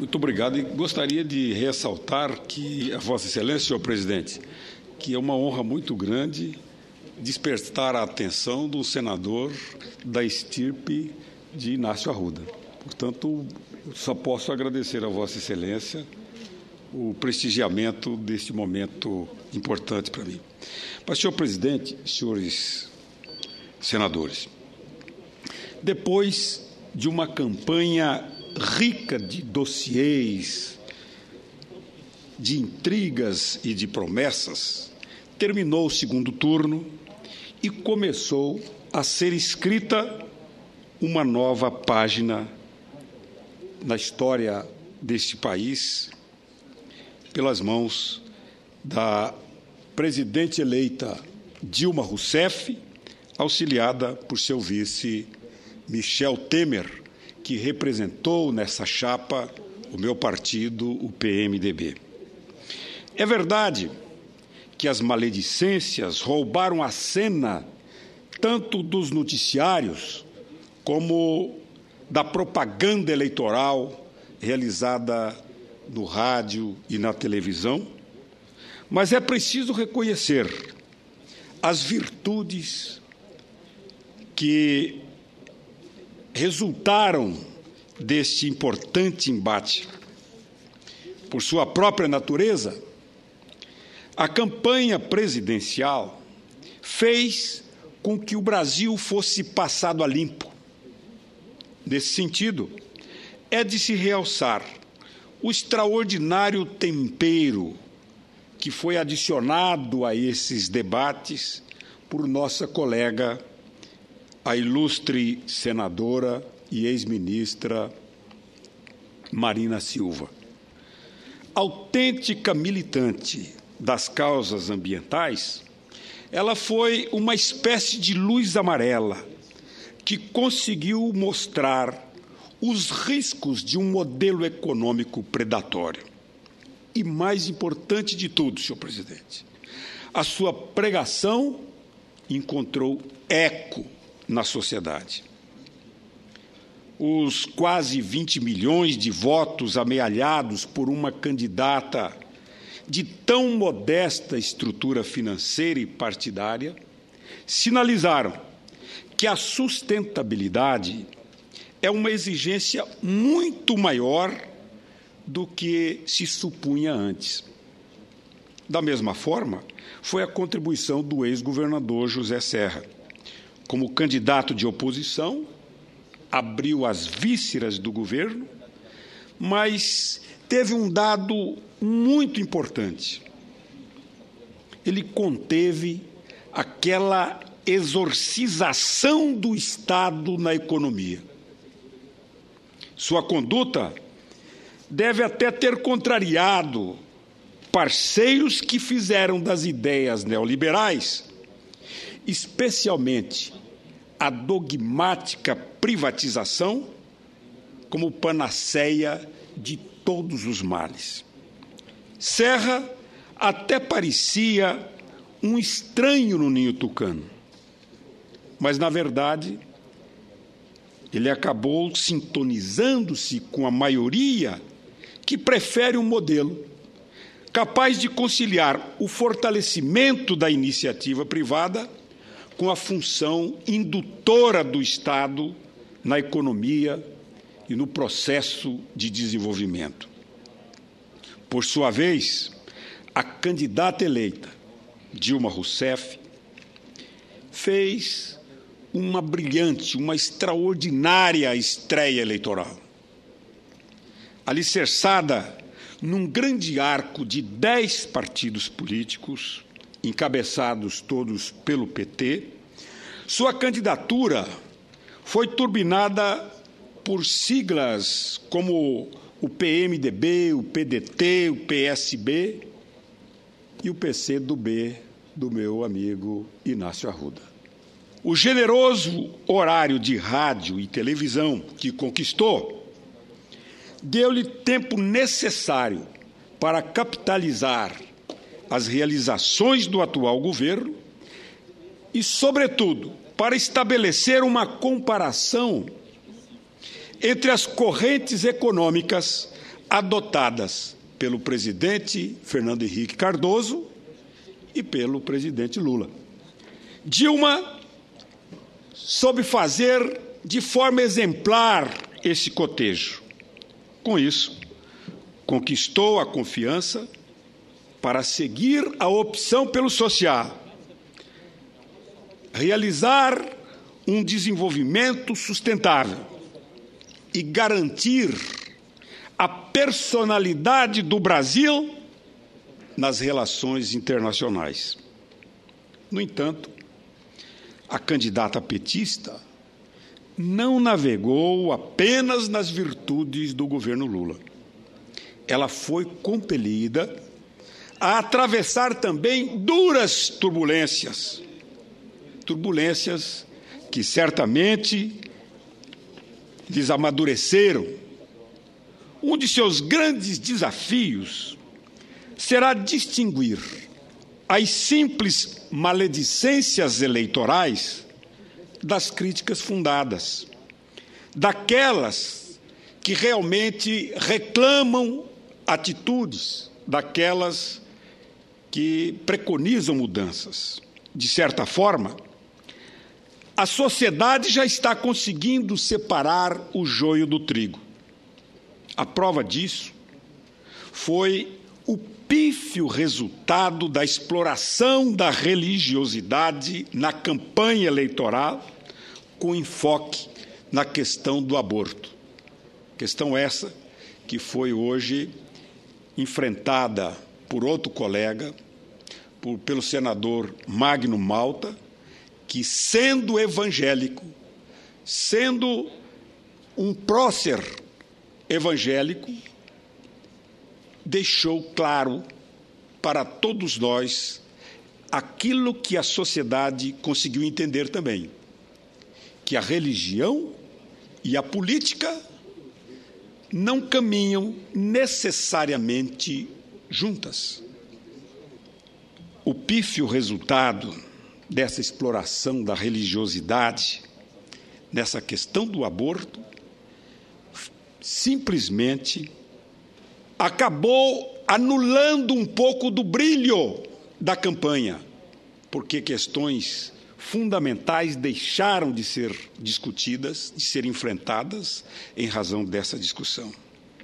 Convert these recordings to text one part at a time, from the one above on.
Muito obrigado e gostaria de ressaltar que, a Vossa Excelência, senhor presidente, que é uma honra muito grande despertar a atenção do senador da estirpe de Inácio Arruda. Portanto, só posso agradecer a Vossa Excelência o prestigiamento deste momento importante para mim. Mas, senhor presidente, senhores senadores, depois de uma campanha rica de dossiês, de intrigas e de promessas, terminou o segundo turno e começou a ser escrita uma nova página na história deste país pelas mãos da presidente eleita Dilma Rousseff, auxiliada por seu vice Michel Temer, que representou nessa chapa o meu partido, o PMDB. É verdade que as maledicências roubaram a cena tanto dos noticiários como da propaganda eleitoral realizada no rádio e na televisão, mas é preciso reconhecer as virtudes que resultaram deste importante embate. Por sua própria natureza, a campanha presidencial fez com que o Brasil fosse passado a limpo. Nesse sentido, é de se realçar o extraordinário tempero que foi adicionado a esses debates por nossa colega, a ilustre senadora e ex-ministra Marina Silva. Autêntica militante das causas ambientais, ela foi uma espécie de luz amarela que conseguiu mostrar os riscos de um modelo econômico predatório. E mais importante de tudo, senhor presidente, a sua pregação encontrou eco na sociedade. Os quase 20 milhões de votos amealhados por uma candidata de tão modesta estrutura financeira e partidária sinalizaram que a sustentabilidade é uma exigência muito maior do que se supunha antes. Da mesma forma, foi a contribuição do ex-governador José Serra. Como candidato de oposição, abriu as vísceras do governo, mas teve um dado muito importante. Ele conteve aquela exorcização do Estado na economia. Sua conduta deve até ter contrariado parceiros que fizeram das ideias neoliberais, especialmente a dogmática privatização, como panaceia de todos os males. Serra até parecia um estranho no ninho tucano, mas, na verdade, ele acabou sintonizando-se com a maioria que prefere um modelo capaz de conciliar o fortalecimento da iniciativa privada com a função indutora do Estado na economia e no processo de desenvolvimento. Por sua vez, a candidata eleita, Dilma Rousseff, fez uma brilhante, uma extraordinária estreia eleitoral. Alicerçada num grande arco de 10 partidos políticos, encabeçados todos pelo PT, sua candidatura foi turbinada por siglas como o PMDB, o PDT, o PSB e o PCdoB do meu amigo Inácio Arruda. O generoso horário de rádio e televisão que conquistou deu-lhe tempo necessário para capitalizar as realizações do atual governo e, sobretudo, para estabelecer uma comparação entre as correntes econômicas adotadas pelo presidente Fernando Henrique Cardoso e pelo presidente Lula. Dilma soube fazer de forma exemplar esse cotejo. Com isso, conquistou a confiança para seguir a opção pelo social, realizar um desenvolvimento sustentável e garantir a personalidade do Brasil nas relações internacionais. No entanto, a candidata petista não navegou apenas nas virtudes do governo Lula. Ela foi compelida a atravessar também duras turbulências. Turbulências que certamente lhes amadureceram. Um de seus grandes desafios será distinguir as simples maledicências eleitorais das críticas fundadas, daquelas que realmente reclamam atitudes, daquelas que preconizam mudanças. De certa forma, a sociedade já está conseguindo separar o joio do trigo. A prova disso foi o pífio resultado da exploração da religiosidade na campanha eleitoral, com enfoque na questão do aborto. Questão essa que foi hoje enfrentada por outro colega, pelo senador Magno Malta, que, sendo evangélico, sendo um prócer evangélico, deixou claro para todos nós aquilo que a sociedade conseguiu entender também, que a religião e a política não caminham necessariamente juntas. O pífio resultado dessa exploração da religiosidade nessa questão do aborto simplesmente acabou anulando um pouco do brilho da campanha, porque questões fundamentais deixaram de ser discutidas, de ser enfrentadas em razão dessa discussão.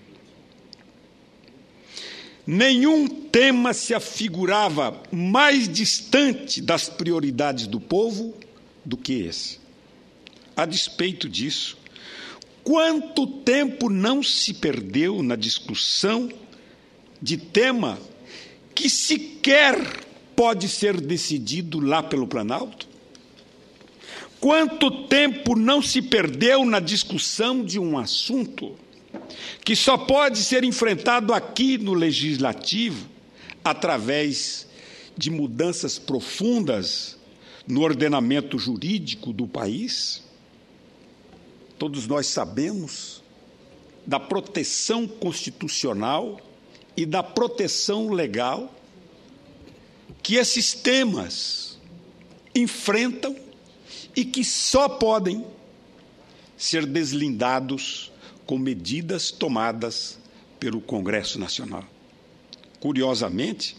Nenhum tema se afigurava mais distante das prioridades do povo do que esse. A despeito disso, quanto tempo não se perdeu na discussão de tema que sequer pode ser decidido lá pelo Planalto? Quanto tempo não se perdeu na discussão de um assunto que só pode ser enfrentado aqui no Legislativo através de mudanças profundas no ordenamento jurídico do país? Todos nós sabemos da proteção constitucional e da proteção legal que esses temas enfrentam e que só podem ser deslindados com medidas tomadas pelo Congresso Nacional. Curiosamente,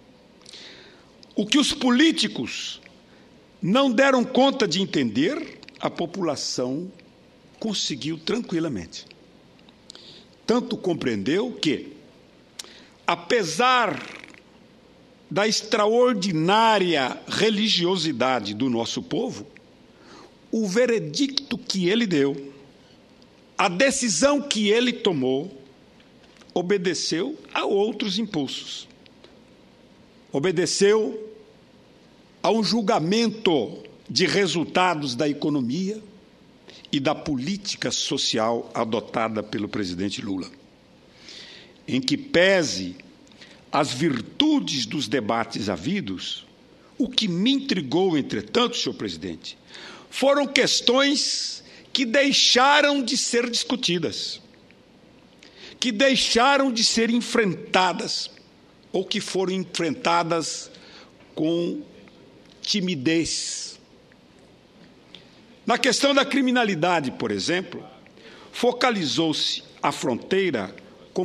o que os políticos não deram conta de entender, a população conseguiu tranquilamente. Tanto compreendeu que, apesar da extraordinária religiosidade do nosso povo, o veredicto que ele deu, a decisão que ele tomou, obedeceu a outros impulsos. Obedeceu a um julgamento de resultados da economia e da política social adotada pelo presidente Lula, em que pese as virtudes dos debates havidos, o que me intrigou, entretanto, senhor presidente, foram questões que deixaram de ser discutidas, que deixaram de ser enfrentadas, ou que foram enfrentadas com timidez. Na questão da criminalidade, por exemplo, focalizou-se a fronteira como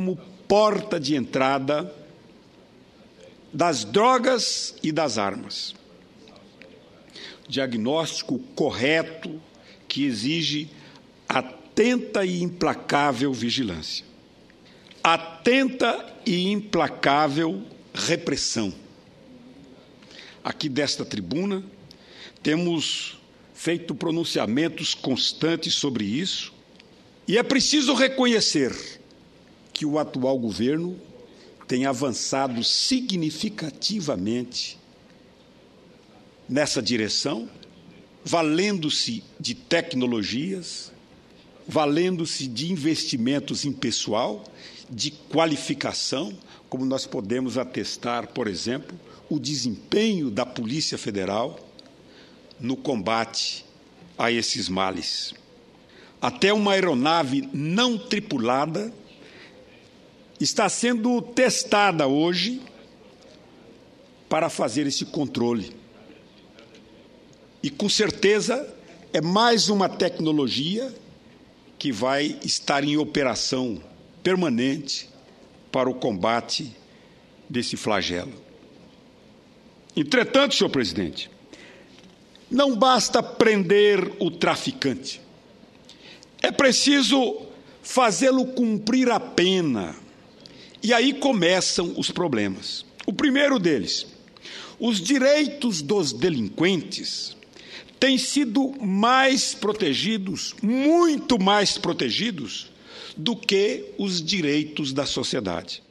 porta de entrada das drogas e das armas. Diagnóstico correto que exige atenta e implacável vigilância, atenta e implacável repressão. Aqui desta tribuna, temos feito pronunciamentos constantes sobre isso, e é preciso reconhecer que o atual governo tem avançado significativamente nessa direção, valendo-se de tecnologias, valendo-se de investimentos em pessoal, de qualificação, como nós podemos atestar, por exemplo, o desempenho da Polícia Federal no combate a esses males. Até uma aeronave não tripulada está sendo testada hoje para fazer esse controle. E, com certeza, é mais uma tecnologia que vai estar em operação permanente para o combate desse flagelo. Entretanto, senhor presidente, não basta prender o traficante. É preciso fazê-lo cumprir a pena. E aí começam os problemas. O primeiro deles, os direitos dos delinquentes têm sido mais protegidos, muito mais protegidos, do que os direitos da sociedade.